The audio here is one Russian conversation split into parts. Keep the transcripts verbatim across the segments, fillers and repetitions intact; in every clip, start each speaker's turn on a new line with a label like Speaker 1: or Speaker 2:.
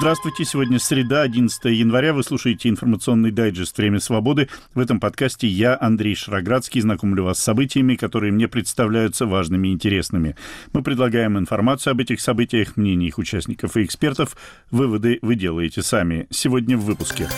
Speaker 1: Здравствуйте, сегодня среда, одиннадцатое января. Вы слушаете информационный дайджест «Время свободы». В этом подкасте я, Андрей Шароградский, знакомлю вас с событиями, которые мне представляются важными и интересными. Мы предлагаем информацию об этих событиях, мнения их участников и экспертов. Выводы вы делаете сами. Сегодня в выпуске.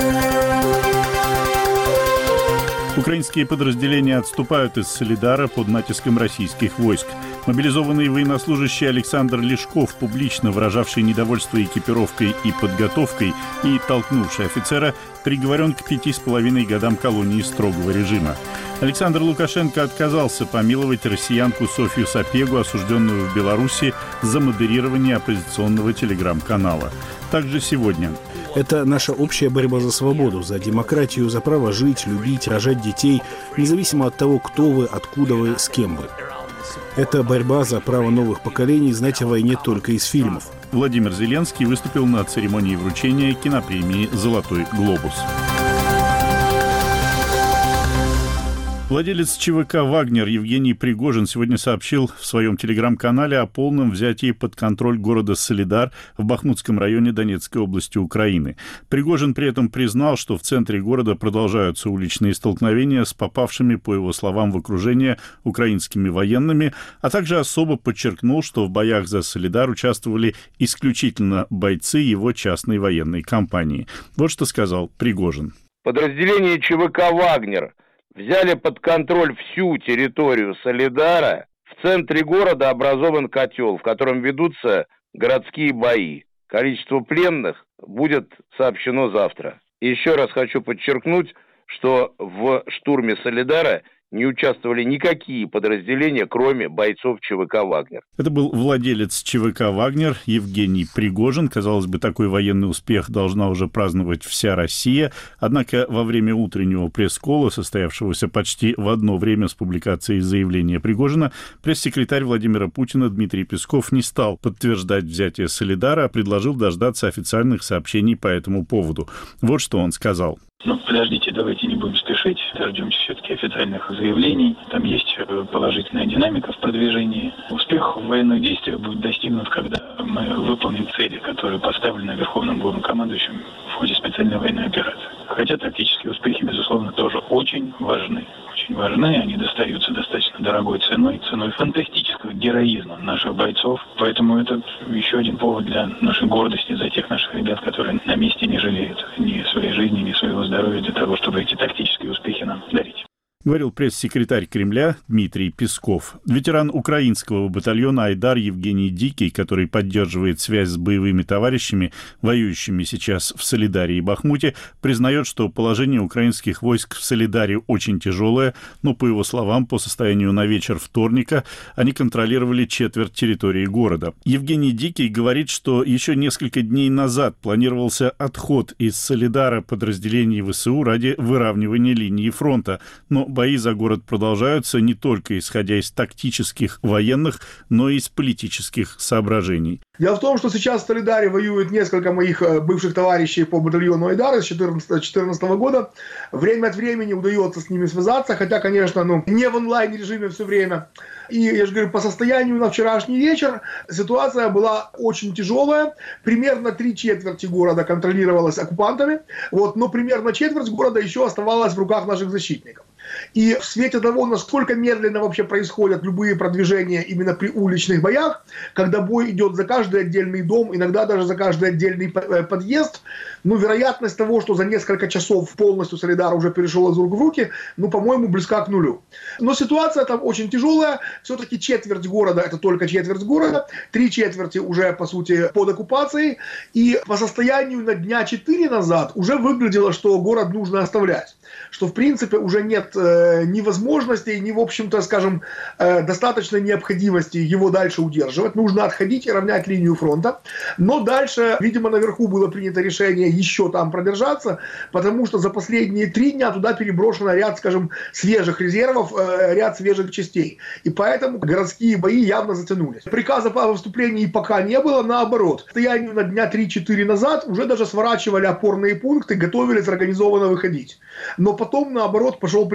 Speaker 1: Украинские подразделения отступают из Солидара под натиском российских войск. Мобилизованный военнослужащий Александр Лешков, публично выражавший недовольство экипировкой и подготовкой и толкнувший офицера, приговорен к пяти с половиной годам колонии строгого режима. Александр Лукашенко отказался помиловать россиянку Софью Сапегу, осужденную в Беларуси за модерирование оппозиционного телеграм-канала. Также сегодня.
Speaker 2: Это наша общая борьба за свободу, за демократию, за право жить, любить, рожать детей, независимо от того, кто вы, откуда вы, с кем вы. Это борьба за право новых поколений знать о войне только из фильмов.
Speaker 1: Владимир Зеленский выступил на церемонии вручения кинопремии «Золотой глобус». Владелец ЧВК «Вагнер» Евгений Пригожин сегодня сообщил в своем телеграм-канале о полном взятии под контроль города Солидар в Бахмутском районе Донецкой области Украины. Пригожин при этом признал, что в центре города продолжаются уличные столкновения с попавшими, по его словам, в окружение украинскими военными, а также особо подчеркнул, что в боях за Солидар участвовали исключительно бойцы его частной военной компании. Вот что сказал Пригожин.
Speaker 3: Подразделение ЧВК «Вагнер» взяли под контроль всю территорию Солидара. В центре города образован котел, в котором ведутся городские бои. Количество пленных будет сообщено завтра. Еще раз хочу подчеркнуть, что в штурме Солидара не участвовали никакие подразделения, кроме бойцов ЧВК «Вагнер».
Speaker 1: Это был владелец ЧВК «Вагнер» Евгений Пригожин. Казалось бы, такой военный успех должна уже праздновать вся Россия. Однако во время утреннего пресс-колла, состоявшегося почти в одно время с публикацией заявления Пригожина, пресс-секретарь Владимира Путина Дмитрий Песков не стал подтверждать взятие Солидара, а предложил дождаться официальных сообщений по этому поводу. Вот что он сказал.
Speaker 4: Ну, подождите, давайте не будем спешить. Дождемся все-таки официальных заявлений. Там есть положительная динамика в продвижении. Успех в военных действиях будет достигнут, когда мы выполним цели, которые поставлены Верховным Главнокомандующим в ходе специальной военной операции. Хотя тактические успехи, безусловно, тоже очень важны. Очень важны, они достаются достаточно дорогой ценой, ценой фантастического героизма наших бойцов. Поэтому это еще один повод для нашей гордости за тех наших ребят, которые на месте не жалеют ни своей жизни, ни своего здоровья для того, чтобы эти тактические успехи нам дарить.
Speaker 1: Говорил пресс-секретарь Кремля Дмитрий Песков. Ветеран украинского батальона «Айдар» Евгений Дикий, который поддерживает связь с боевыми товарищами, воюющими сейчас в Солидаре и Бахмуте, признает, что положение украинских войск в Солидаре очень тяжелое, но, по его словам, по состоянию на вечер вторника они контролировали четверть территории города. Евгений Дикий говорит, что еще несколько дней назад планировался отход из Солидара подразделений ВСУ ради выравнивания линии фронта, но бои за город продолжаются не только исходя из тактических, военных, но и из политических соображений.
Speaker 5: Дело в том, что сейчас в Солидаре воюют несколько моих бывших товарищей по батальону «Айдар» с две тысячи четырнадцатого года. Время от времени удается с ними связаться, хотя, конечно, ну, не в онлайн-режиме все время. И, я же говорю, по состоянию на вчерашний вечер ситуация была очень тяжелая. Примерно три четверти города контролировалось оккупантами, вот, но примерно четверть города еще оставалась в руках наших защитников. И в свете того, насколько медленно вообще происходят любые продвижения именно при уличных боях, когда бой идет за каждый отдельный дом, иногда даже за каждый отдельный подъезд, ну, вероятность того, что за несколько часов полностью Солидар уже перешел из рук в руки, ну, по-моему, близка к нулю. Но ситуация там очень тяжелая. Все-таки четверть города, это только четверть города, три четверти уже, по сути, под оккупацией. И по состоянию на дня четыре назад уже выглядело, что город нужно оставлять. Что, в принципе, уже нет э, ни возможностей, ни, в общем-то, скажем, э, достаточной необходимости его дальше удерживать. Нужно отходить и равнять линию фронта. Но дальше, видимо, наверху было принято решение еще там продержаться, потому что за последние три дня туда переброшено ряд, скажем, свежих резервов, э, ряд свежих частей. И поэтому городские бои явно затянулись. Приказа по выступлению пока не было, наоборот. К состоянию на дня три-четыре назад уже даже сворачивали опорные пункты, готовились организованно выходить. Но потом, наоборот, пошел приказ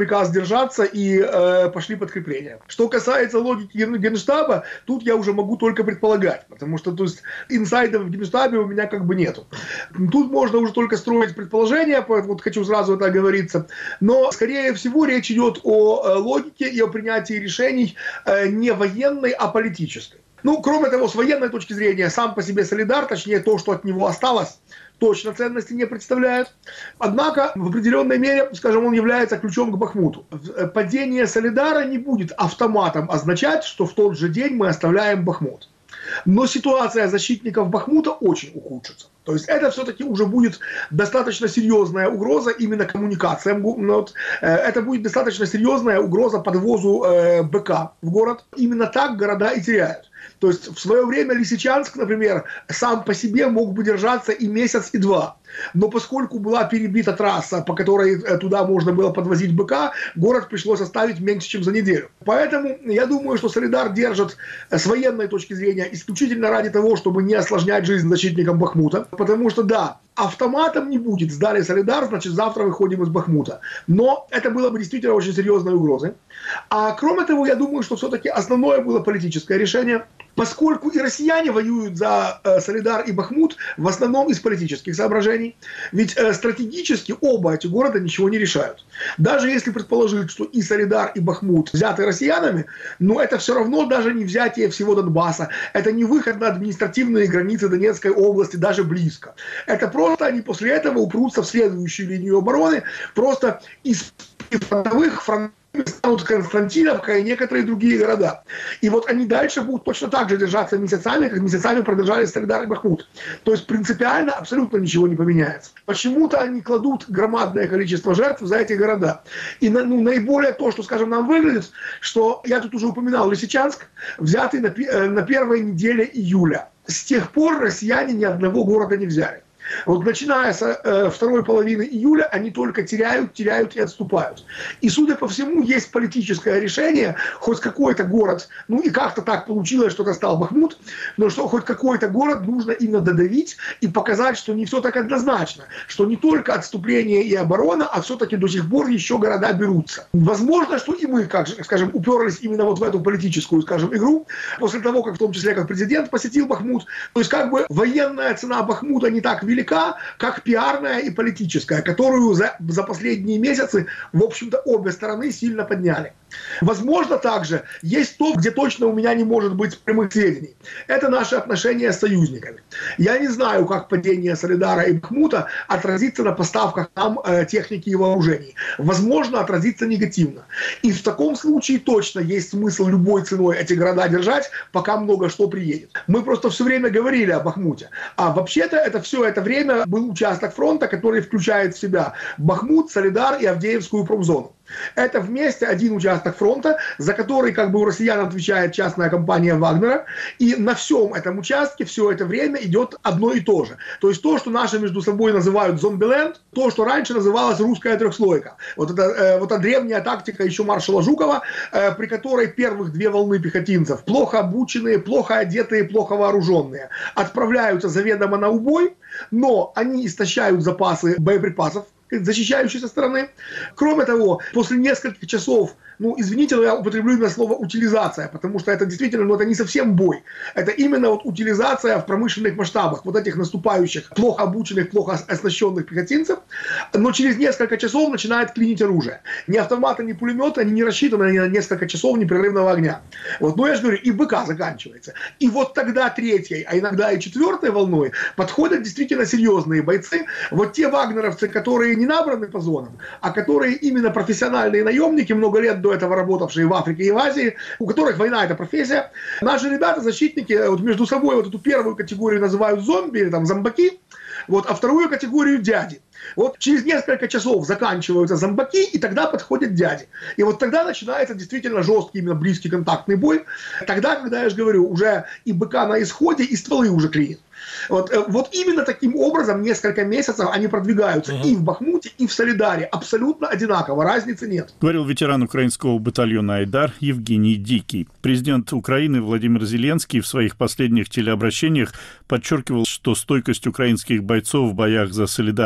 Speaker 5: приказ держаться и э, пошли подкрепления. Что касается логики Генштаба, тут я уже могу только предполагать, потому что то есть, инсайдов в Генштабе у меня как бы нету. Тут можно уже только строить предположения, вот хочу сразу это оговориться, но скорее всего речь идет о э, логике и о принятии решений э, не военной, а политической. Ну, кроме того, с военной точки зрения, сам по себе Солидар, точнее то, что от него осталось, точно ценности не представляет. Однако, в определенной мере, скажем, он является ключом к Бахмуту. Падение Солидара не будет автоматом означать, что в тот же день мы оставляем Бахмут. Но ситуация защитников Бахмута очень ухудшится. То есть это все-таки уже будет достаточно серьезная угроза именно коммуникациям. Вот, э, это будет достаточно серьезная угроза подвозу э, БК в город. Именно так города и теряют. То есть в свое время Лисичанск, например, сам по себе мог бы держаться и месяц, и два. Но поскольку была перебита трасса, по которой туда можно было подвозить БК, город пришлось оставить меньше, чем за неделю. Поэтому я думаю, что Солидар держит с военной точки зрения исключительно ради того, чтобы не осложнять жизнь защитникам Бахмута. Потому что, да, автоматом не будет. Сдали Солидар, значит, завтра выходим из Бахмута. Но это было бы действительно очень серьезной угрозой. А кроме того, я думаю, что все-таки основное было политическое решение. Поскольку и россияне воюют за э, Солидар и Бахмут в основном из политических соображений, ведь э, стратегически оба эти города ничего не решают. Даже если предположить, что и Солидар, и Бахмут взяты россиянами, но это все равно даже не взятие всего Донбасса, это не выход на административные границы Донецкой области, даже близко. Это просто они после этого упрутся в следующую линию обороны, просто из фронтовых фронтов станут Константиновка и некоторые другие города. И вот они дальше будут точно так же держаться месяцами, как месяцами продержались Солидар и Бахмут. То есть принципиально абсолютно ничего не поменяется. Почему-то они кладут громадное количество жертв за эти города. И ну, наиболее то, что, скажем, нам выглядит, что я тут уже упоминал Лисичанск, взятый на, на первой неделе июля. С тех пор россияне ни одного города не взяли. Вот начиная с э, второй половины июля они только теряют, теряют и отступают. И, судя по всему, есть политическое решение, хоть какой-то город, ну и как-то так получилось, что это стал Бахмут, но что хоть какой-то город нужно именно додавить и показать, что не все так однозначно, что не только отступление и оборона, а все-таки до сих пор еще города берутся. Возможно, что и мы, как, скажем, уперлись именно вот в эту политическую, скажем, игру, после того, как в том числе как президент посетил Бахмут. То есть как бы военная цена Бахмута не так велика, как пиарная и политическая, которую за, за последние месяцы, в общем-то, обе стороны сильно подняли. Возможно, также есть то, где точно у меня не может быть прямых сведений. Это наши отношения с союзниками. Я не знаю, как падение Солидара и Бахмута отразится на поставках нам э, техники и вооружений. Возможно, отразится негативно. И в таком случае точно есть смысл любой ценой эти города держать, пока много что приедет. Мы просто все время говорили о Бахмуте. А вообще-то это все это время был участок фронта, который включает в себя Бахмут, Солидар и Авдеевскую промзону. Это вместе один участок фронта, за который как бы у россиян отвечает частная компания Вагнера. И на всем этом участке все это время идет одно и то же. То есть то, что наши между собой называют зомбиленд, то, что раньше называлось русская трехслойка. Вот это, э, вот эта древняя тактика еще маршала Жукова, э, при которой первых две волны пехотинцев, плохо обученные, плохо одетые, плохо вооруженные, отправляются заведомо на убой, но они истощают запасы боеприпасов защищающей со стороны. Кроме того, после нескольких часов, ну, извините, но я употреблю именно слово утилизация, потому что это действительно, ну, это не совсем бой. Это именно вот утилизация в промышленных масштабах вот этих наступающих, плохо обученных, плохо оснащенных пехотинцев. Но через несколько часов начинает клинить оружие. Ни автоматы, ни пулеметы, они не рассчитаны на несколько часов непрерывного огня. Вот, но я же говорю, и БК заканчивается. И вот тогда третьей, а иногда и четвертой волной подходят действительно серьезные бойцы. Вот те вагнеровцы, которые не набраны по зонам, а которые именно профессиональные наемники, много лет до этого работавшие в Африке и в Азии, у которых война — это профессия. Наши ребята, защитники, вот между собой вот эту первую категорию называют зомби, или там зомбаки, вот, а вторую категорию дяди. Вот через несколько часов заканчиваются зомбаки, и тогда подходят дяди. И вот тогда начинается действительно жесткий, именно близкий контактный бой. Тогда, когда, я же говорю, уже и БК на исходе, и стволы уже клинят. Вот, вот именно таким образом несколько месяцев они продвигаются угу. и в Бахмуте, и в Солидаре. Абсолютно одинаково, разницы нет.
Speaker 1: Говорил ветеран украинского батальона «Айдар» Евгений Дикий. Президент Украины Владимир Зеленский в своих последних телеобращениях подчеркивал, что стойкость украинских бойцов в боях за Солидар и Бахмут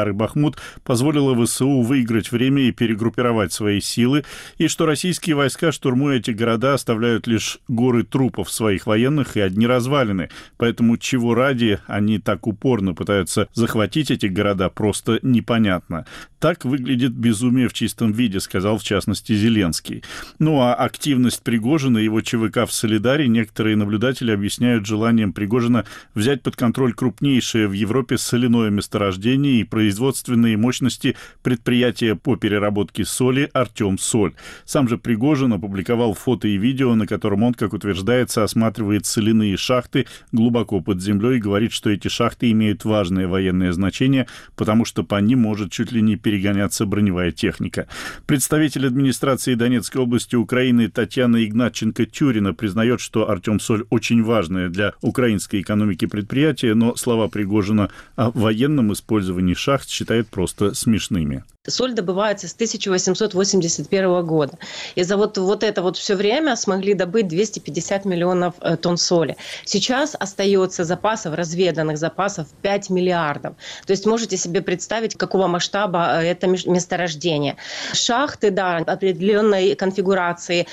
Speaker 1: Бахмут позволила ВСУ выиграть время и перегруппировать свои силы, и что российские войска, штурмуя эти города, оставляют лишь горы трупов своих военных и одни развалины. Поэтому чего ради они так упорно пытаются захватить эти города, просто непонятно. Так выглядит безумие в чистом виде, сказал в частности Зеленский. Ну а активность Пригожина и его ЧВК в Солидаре некоторые наблюдатели объясняют желанием Пригожина взять под контроль крупнейшее в Европе соляное месторождение и производственные мощности предприятия по переработке соли «Артемсоль». Сам же Пригожин опубликовал фото и видео, на котором он, как утверждается, осматривает соляные шахты глубоко под землей и говорит, что эти шахты имеют важное военное значение, потому что по ним может чуть ли не перегоняться броневая техника. Представитель администрации Донецкой области Украины Татьяна Игнатченко-Тюрина признает, что «Артемсоль» очень важное для украинской экономики предприятие, но слова Пригожина о военном использовании шахт считает просто смешными.
Speaker 6: Соль добывается с тысяча восемьсот восемьдесят первого года. И за вот, вот это вот все время смогли добыть двести пятьдесят миллионов тонн соли. Сейчас остается запасов, разведанных запасов пять миллиардов. То есть можете себе представить, какого масштаба это месторождение. Шахты, да, определенной конфигурации,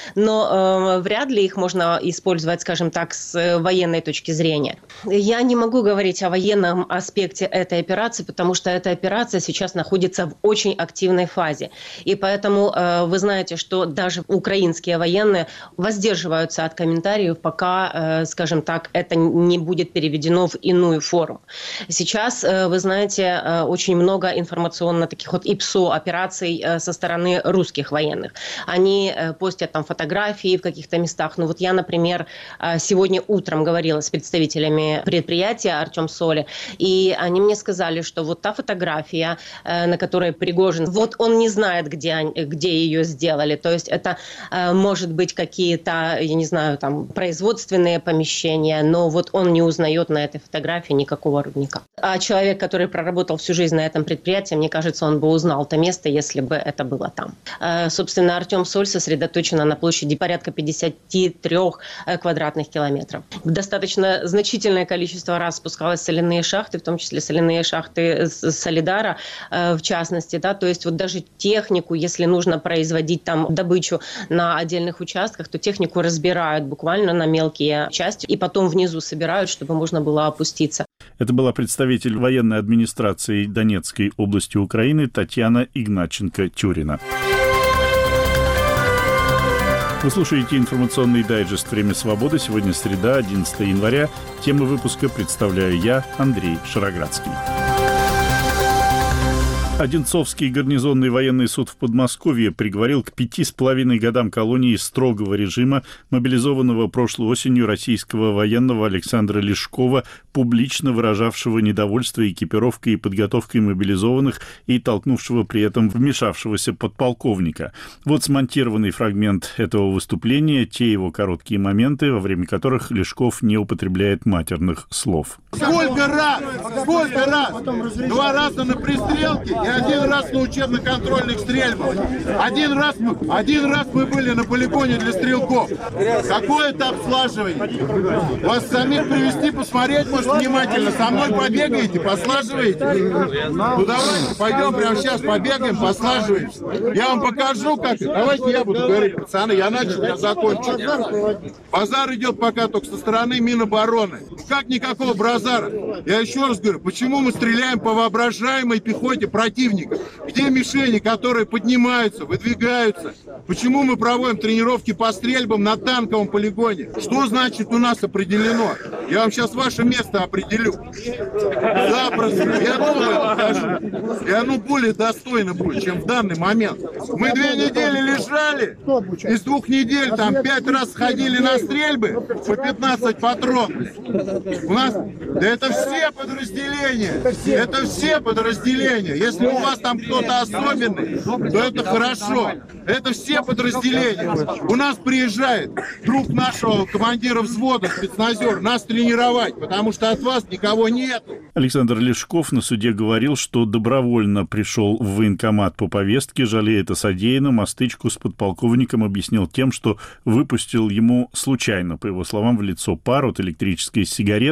Speaker 6: но э, вряд ли их можно использовать, скажем так, с военной точки зрения. Я не могу говорить о военном аспекте этой операции, потому что эта операция сейчас находится в очень активной фазе. И поэтому э, вы знаете, что даже украинские военные воздерживаются от комментариев, пока, э, скажем так, это не будет переведено в иную форму. Сейчас, э, вы знаете, э, очень много информационно таких вот ИПСО операций э, со стороны русских военных. Они э, постят там фотографии в каких-то местах. Ну вот я, например, э, сегодня утром говорила с представителями предприятия «Артемсоли», и они мне сказали, что вот та фотография, э, на которой Пригожин, вот он не знает, где, они, где ее сделали. То есть это э, может быть какие-то, я не знаю, там производственные помещения, но вот он не узнает на этой фотографии никакого рудника. А человек, который проработал всю жизнь на этом предприятии, мне кажется, он бы узнал то место, если бы это было там. Э, собственно, Артемсоль сосредоточена на площади порядка пятьдесят три квадратных километров. Достаточно значительное количество раз спускалось соляные шахты, в том числе соляные шахты Солидара, э, в частности, да, то есть вот даже технику, если нужно производить там добычу на отдельных участках, то технику разбирают буквально на мелкие части и потом внизу собирают, чтобы можно было опуститься.
Speaker 1: Это была представитель военной администрации Донецкой области Украины Татьяна Игнатченко-Тюрина. Вы слушаете информационный дайджест «Время свободы». Сегодня среда, одиннадцатого января. Тему выпуска представляю я, Андрей Шароградский. Одинцовский гарнизонный военный суд в Подмосковье приговорил к пяти с половиной годам колонии строгого режима мобилизованного прошлой осенью российского военного Александра Лешкова, публично выражавшего недовольство экипировкой и подготовкой мобилизованных и толкнувшего при этом вмешавшегося подполковника. Вот смонтированный фрагмент этого выступления, те его короткие моменты, во время которых Лешков не употребляет матерных слов.
Speaker 7: Сколько раз, сколько раз, два раза на пристрелке и один раз на учебно-контрольных стрельбах. Один раз, один раз мы были на полигоне для стрелков. Какое это обслаживание? Вас самих привезти, посмотреть, может, внимательно. Со мной побегаете, послаживаете? Ну давайте, пойдем прямо сейчас побегаем, послаживаемся. Я вам покажу, как. Давайте я буду говорить, пацаны, я начал, я закончу. Базар идет пока только со стороны Минобороны. Как никакого базара? Я еще раз говорю, почему мы стреляем по воображаемой пехоте противника? Где мишени, которые поднимаются, выдвигаются? Почему мы проводим тренировки по стрельбам на танковом полигоне? Что значит у нас определено? Я вам сейчас ваше место определю. Запросто. Я новое покажу. И оно более достойно будет, чем в данный момент. Мы две недели лежали, из двух недель там пять раз ходили на стрельбы по пятнадцать патронов. У нас, да это все подразделения. Это все подразделения. Если у вас там кто-то особенный, то это хорошо. Это все подразделения. У нас приезжает друг нашего командира взвода, спецназер, нас тренировать, потому что от вас никого нету.
Speaker 1: Александр Лешков на суде говорил, что добровольно пришел в военкомат по повестке, жалеет о содеянном, а стычку с подполковником объяснил тем, что выпустил ему случайно, по его словам, в лицо пар от электрической сигареты,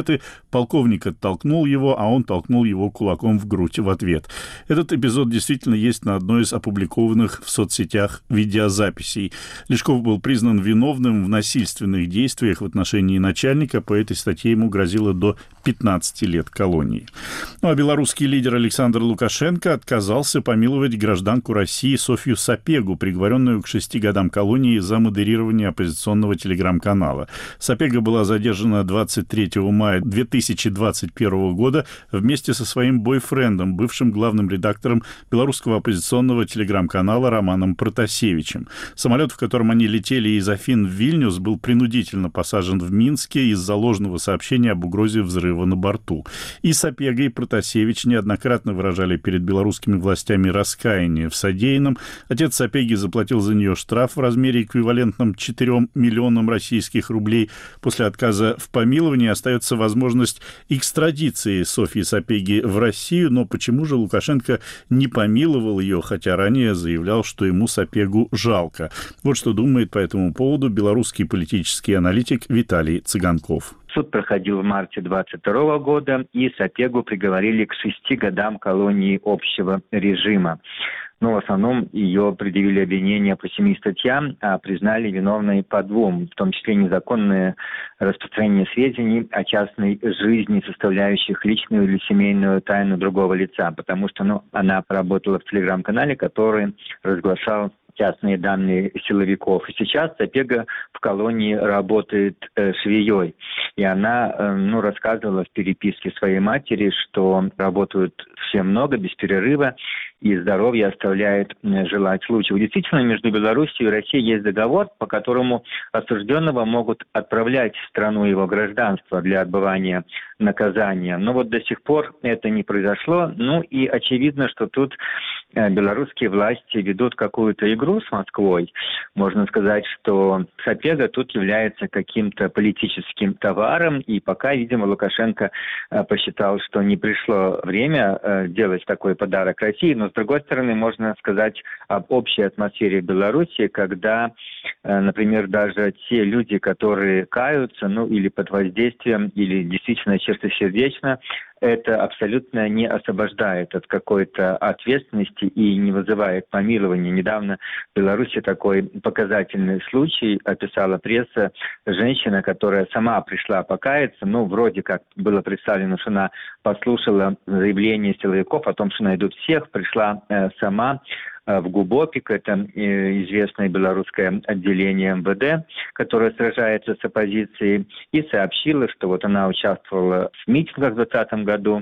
Speaker 1: Полковник оттолкнул его, а он толкнул его кулаком в грудь в ответ. Этот эпизод действительно есть на одной из опубликованных в соцсетях видеозаписей. Лешков был признан виновным в насильственных действиях в отношении начальника. По этой статье ему грозило до пятнадцати лет колонии. Ну а белорусский лидер Александр Лукашенко отказался помиловать гражданку России Софью Сапегу, приговоренную к шести годам колонии за модерирование оппозиционного телеграм-канала. Сапега была задержана двадцать третьего мая две тысячи двадцать первого года вместе со своим бойфрендом, бывшим главным редактором белорусского оппозиционного телеграм-канала Романом Протасевичем. Самолет, в котором они летели из Афин в Вильнюс, был принудительно посажен в Минске из-за ложного сообщения об угрозе взрыва на борту. И Сапега, и Протасевич неоднократно выражали перед белорусскими властями раскаяние в содеянном. Отец Сапеги заплатил за нее штраф в размере эквивалентном четырем миллионам российских рублей. После отказа в помиловании остается возможность экстрадиции Софьи Сапеги в Россию, но почему же Лукашенко не помиловал ее, хотя ранее заявлял, что ему Сапегу жалко? Вот что думает по этому поводу белорусский политический аналитик Виталий Цыганков.
Speaker 8: Суд проходил в марте двадцать второго года, и Сапегу приговорили к шести годам колонии общего режима. Но в основном ее предъявили обвинения по семи статьям, а признали виновной по двум, в том числе незаконное распространение сведений о частной жизни, составляющих личную или семейную тайну другого лица, потому что ну, она поработала в телеграм-канале, который разглашал частные данные силовиков. И сейчас Сапега в колонии работает э, швеей. И она э, ну, рассказывала в переписке своей матери, что работают все много, без перерыва, и здоровье оставляет э, желать лучшего. Действительно, между Белоруссией и Россией есть договор, по которому осужденного могут отправлять в страну его гражданства для отбывания наказания. Но вот до сих пор это не произошло. Ну и очевидно, что тут э, белорусские власти ведут какую-то игру с Москвой. Можно сказать, что Сапега тут является каким-то политическим товаром, и пока, видимо, Лукашенко э, посчитал, что не пришло время э, делать такой подарок России, но, с другой стороны, можно сказать об общей атмосфере в Беларуси, когда, э, например, даже те люди, которые каются, ну, или под воздействием, или действительно чистосердечно, это абсолютно не освобождает от какой-то ответственности и не вызывает помилования. Недавно в Беларуси такой показательный случай описала пресса. Женщина, которая сама пришла покаяться, ну, вроде как было представлено, что она послушала заявление силовиков о том, что найдут всех, пришла э, сама в ГУБОПИК, это известное белорусское отделение эм вэ дэ, которое сражается с оппозицией, и сообщила, что вот она участвовала в митингах в двадцатом году,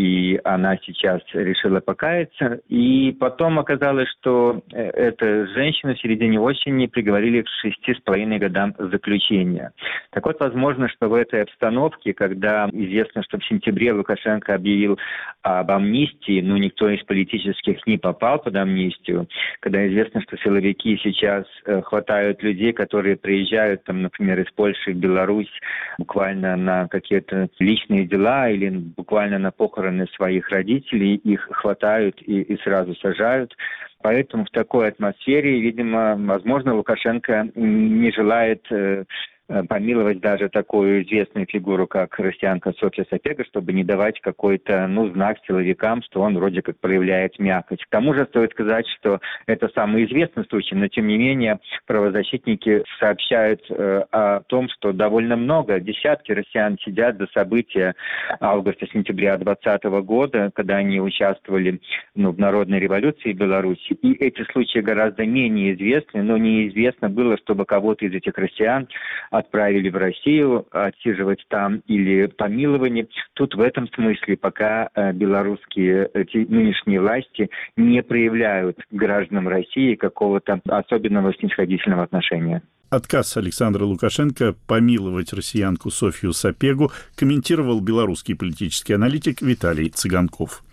Speaker 8: и она сейчас решила покаяться. И потом оказалось, что эту женщину в середине осени приговорили к шести с половиной годам заключения. Так вот, возможно, что в этой обстановке, когда известно, что в сентябре Лукашенко объявил об амнистии, но никто из политических не попал под амнистию, когда известно, что силовики сейчас э, хватают людей, которые приезжают, там, например, из Польши в Беларусь буквально на какие-то личные дела или буквально на похороны своих родителей, их хватают и, и сразу сажают. Поэтому в такой атмосфере, видимо, возможно, Лукашенко не желает э, помиловать даже такую известную фигуру, как россиянка Софья Сапега, чтобы не давать какой-то, ну, знак силовикам, что он вроде как проявляет мякоть. К тому же стоит сказать, что это самый известный случай, но тем не менее правозащитники сообщают э, о том, что довольно много, десятки россиян сидят за события августа-сентября двадцатого года, когда они участвовали ну, в народной революции в Беларуси. И эти случаи гораздо менее известны, но неизвестно было, чтобы кого-то из этих россиян отправили в Россию отсиживать там или помилование. Тут в этом смысле пока э, белорусские эти нынешние власти не проявляют к гражданам России какого-то особенного снисходительного отношения.
Speaker 1: Отказ Александра Лукашенко помиловать россиянку Софью Сапегу комментировал белорусский политический аналитик Виталий Цыганков.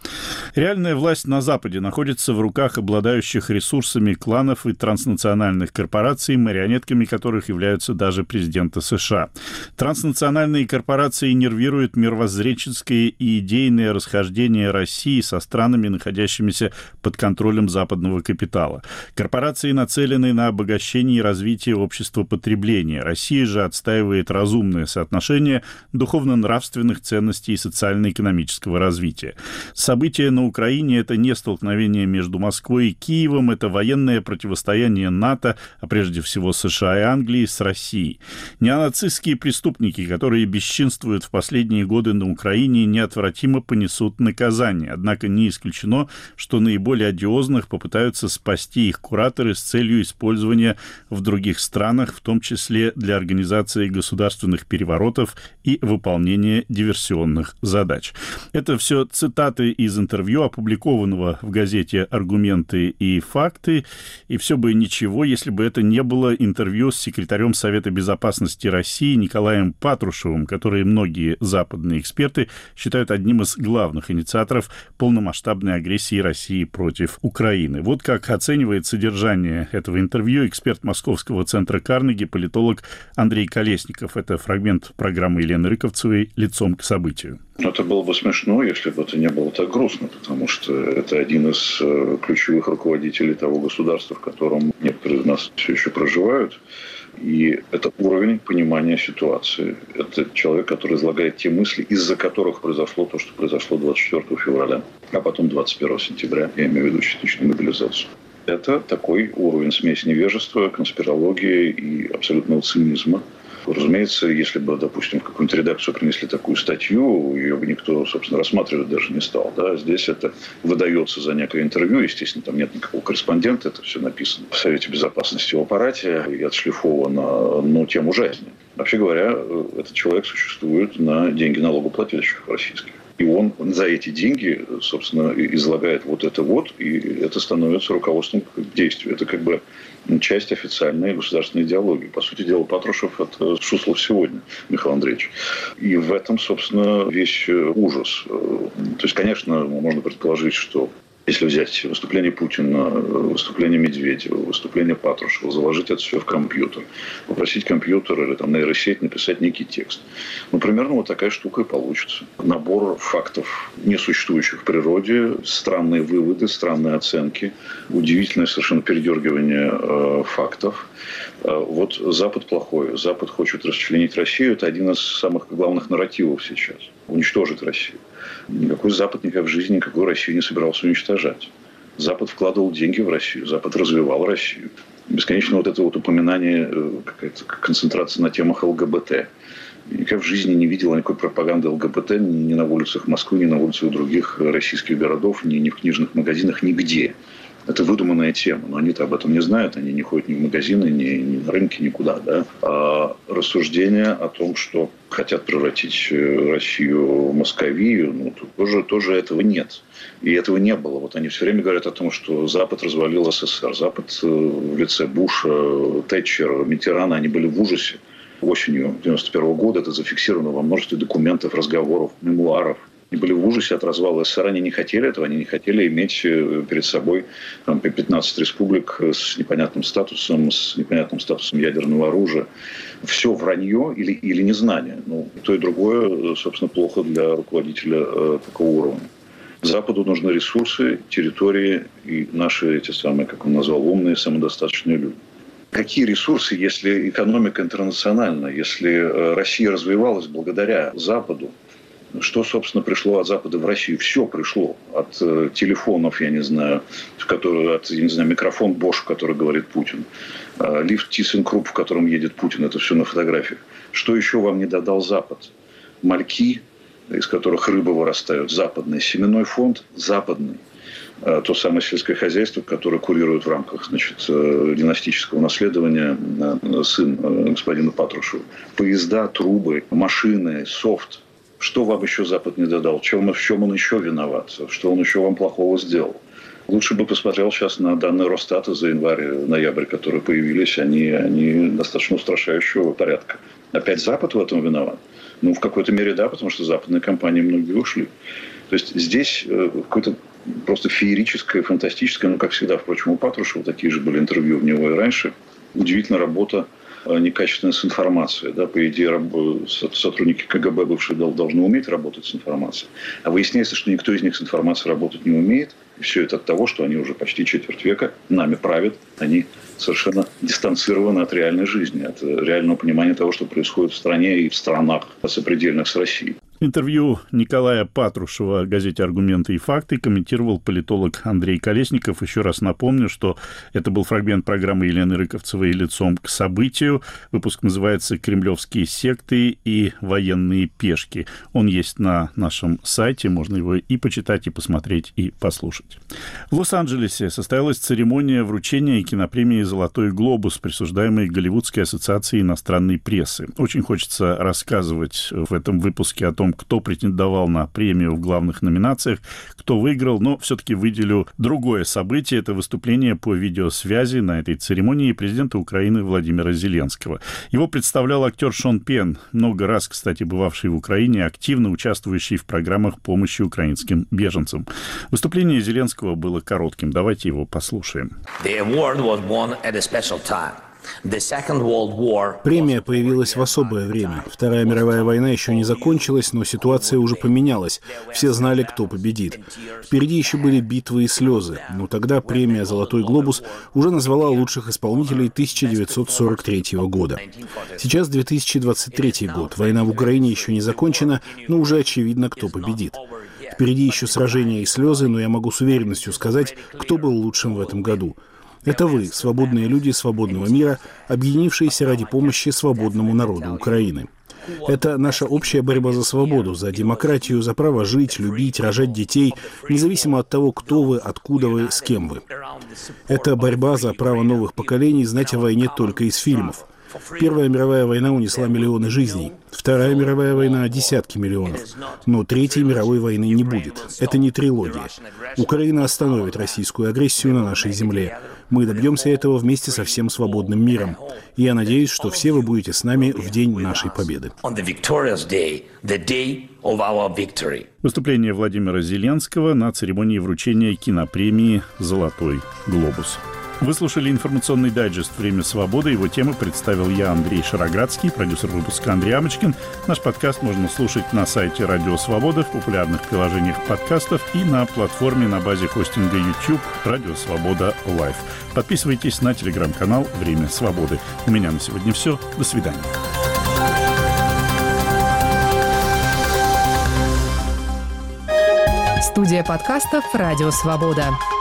Speaker 1: Реальная власть на Западе находится в руках обладающих ресурсами кланов и транснациональных корпораций, марионетками которых являются даже президенты США. Транснациональные корпорации нервируют мировоззренческое и идейное расхождение России со странами, находящимися под контролем западного капитала. Корпорации нацелены на обогащение и развитие общества потребления. Россия же отстаивает разумное соотношение духовно-нравственных ценностей и социально-экономического развития. События на Украине – это не столкновение между Москвой и Киевом, это военное противостояние НАТО, а прежде всего США и Англии, с Россией. Неонацистские преступники, которые бесчинствуют в последние годы на Украине, неотвратимо понесут наказание. Однако не исключено, что наиболее одиозных попытаются спасти их кураторы с целью использования в других странах, в том числе для организации государственных переворотов и выполнения диверсионных задач. Это все цитаты из интервью, опубликованного в газете «Аргументы и факты». И все бы ничего, если бы это не было интервью с секретарем Совета безопасности России Николаем Патрушевым, который многие западные эксперты считают одним из главных инициаторов полномасштабной агрессии России против Украины. Вот как оценивает содержание этого интервью эксперт Московского центра Карнеги, политолог Андрей Колесников. Это фрагмент программы Елены Рыковцевой «Лицом к событию».
Speaker 9: Это было бы смешно, если бы это не было так грустно, потому что это один из ключевых руководителей того государства, в котором некоторые из нас все еще проживают. И это уровень понимания ситуации. Это человек, который излагает те мысли, из-за которых произошло то, что произошло двадцать четвёртого февраля, а потом двадцать первого сентября, я имею в виду частичную мобилизацию. Это такой уровень смесь невежества, конспирологии и абсолютного цинизма. Разумеется, если бы, допустим, в какую-нибудь редакцию принесли такую статью, ее бы никто, собственно, рассматривать даже не стал. Да? Здесь это выдается за некое интервью. Естественно, там нет никакого корреспондента. Это все написано в Совете безопасности в аппарате и отшлифовано, но тем ужаснее. Вообще говоря, этот человек существует на деньги налогоплательщиков российских. И он за эти деньги, собственно, излагает вот это вот, и это становится руководством к действию. Это как бы часть официальной государственной идеологии. По сути дела, Патрушев – это Суслов сегодня, Михаил Андреевич. И в этом, собственно, весь ужас. То есть, конечно, можно предположить, что если взять выступление Путина, выступление Медведева, выступление Патрушева, заложить это все в компьютер, попросить компьютер или там нейросеть написать некий текст. Ну, примерно вот такая штука и получится. Набор фактов, несуществующих в природе, странные выводы, странные оценки, удивительное совершенно передергивание э, фактов. Э, вот Запад плохой. Запад хочет расчленить Россию. Это один из самых главных нарративов сейчас. Уничтожить Россию. Никакой Запад никак в жизни никакой Россию не собирался уничтожать. Запад вкладывал деньги в Россию, Запад развивал Россию. Бесконечно вот это вот упоминание, какая-то концентрация на темах ЛГБТ. Я никак в жизни не видел никакой пропаганды ЛГБТ ни на улицах Москвы, ни на улицах других российских городов, ни, ни в книжных магазинах, нигде. Это выдуманная тема, но они-то об этом не знают, они не ходят ни в магазины, ни, ни на рынки, никуда. Да? А рассуждения о том, что хотят превратить Россию в Московию, ну, тоже, тоже этого нет. И этого не было. Вот они все время говорят о том, что Запад развалил СССР. Запад в лице Буша, Тэтчера, Миттерана, они были в ужасе. Осенью девяносто первого года это зафиксировано во множестве документов, разговоров, мемуаров. Они были в ужасе от развала СССР, они не хотели этого, они не хотели иметь перед собой там, пятнадцать республик с непонятным статусом, с непонятным статусом ядерного оружия. Все вранье или, или незнание. Ну, то и другое, собственно, плохо для руководителя э, такого уровня. Западу нужны ресурсы, территории и наши, эти самые, как он назвал, умные, самодостаточные люди. Какие ресурсы, если экономика интернациональна, если Россия развивалась благодаря Западу? Что, собственно, пришло от Запада в Россию? Все пришло. От э, телефонов, я не знаю, в которые, от, я не знаю, микрофон Bosch, в который говорит Путин. Э, лифт ThyssenKrupp, в котором едет Путин. Это все на фотографиях. Что еще вам не додал Запад? Мальки, из которых рыбы вырастают, западный. Семенной фонд западный. Э, то самое сельское хозяйство, которое курирует в рамках, значит, э, династического наследования э, сын э, господина Патрушева. Поезда, трубы, машины, софт. Что вам еще Запад не додал? В чем, в чем он еще виноват? Что он еще вам плохого сделал? Лучше бы посмотрел сейчас на данные Росстата за январь-ноябрь, которые появились. Они, они достаточно устрашающего порядка. Опять Запад в этом виноват? Ну, в какой-то мере да, потому что западные компании многие ушли. То есть здесь какое-то просто феерическое, фантастическое, ну, как всегда, впрочем, у Патрушева, такие же были интервью в него и раньше, удивительная работа некачественная с информацией. Да, по идее, сотрудники КГБ бывшие должны уметь работать с информацией. А выясняется, что никто из них с информацией работать не умеет. И все это от того, что они уже почти четверть века нами правят. Они совершенно дистанцированы от реальной жизни, от реального понимания того, что происходит в стране и в странах сопредельных с Россией.
Speaker 1: Интервью Николая Патрушева в газете «Аргументы и факты» комментировал политолог Андрей Колесников. Еще раз напомню, что это был фрагмент программы Елены Рыковцевой «Лицом к событию». Выпуск называется «Кремлевские секты и военные пешки». Он есть на нашем сайте, можно его и почитать, и посмотреть, и послушать. В Лос-Анджелесе состоялась церемония вручения кинопремии «Золотой глобус», присуждаемой Голливудской ассоциацией иностранной прессы. Очень хочется рассказывать в этом выпуске о том, кто претендовал на премию в главных номинациях, кто выиграл, но все-таки выделю другое событие. Это выступление по видеосвязи на этой церемонии президента Украины Владимира Зеленского. Его представлял актер Шон Пен, много раз, кстати, бывавший в Украине, активно участвующий в программах помощи украинским беженцам. Выступление Зеленского было коротким. Давайте его послушаем.
Speaker 2: Премия появилась в особое время. Вторая мировая война еще не закончилась, но ситуация уже поменялась. Все знали, кто победит. Впереди еще были битвы и слезы. Но тогда премия «Золотой глобус» уже назвала лучших исполнителей тысяча девятьсот сорок третьего года. Сейчас две тысячи двадцать третий год. Война в Украине еще не закончена, но уже очевидно, кто победит. Впереди еще сражения и слезы, но я могу с уверенностью сказать, кто был лучшим в этом году. Это вы, свободные люди свободного мира, объединившиеся ради помощи свободному народу Украины. Это наша общая борьба за свободу, за демократию, за право жить, любить, рожать детей, независимо от того, кто вы, откуда вы, с кем вы. Это борьба за право новых поколений знать о войне только из фильмов. Первая мировая война унесла миллионы жизней. Вторая мировая война – десятки миллионов. Но Третьей мировой войны не будет. Это не трилогия. Украина остановит российскую агрессию на нашей земле. Мы добьемся этого вместе со всем свободным миром. И я надеюсь, что все вы будете с нами в день нашей победы.
Speaker 1: Выступление Владимира Зеленского на церемонии вручения кинопремии «Золотой глобус». Вы слушали информационный дайджест «Время свободы». Его темы представил я, Андрей Шароградский, продюсер выпуска Андрей Амочкин. Наш подкаст можно слушать на сайте «Радио Свобода», в популярных приложениях подкастов и на платформе на базе хостинга YouTube «Радио Свобода Лайв». Подписывайтесь на телеграм-канал «Время свободы». У меня на сегодня все. До свидания.
Speaker 10: Студия подкастов «Радио Свобода».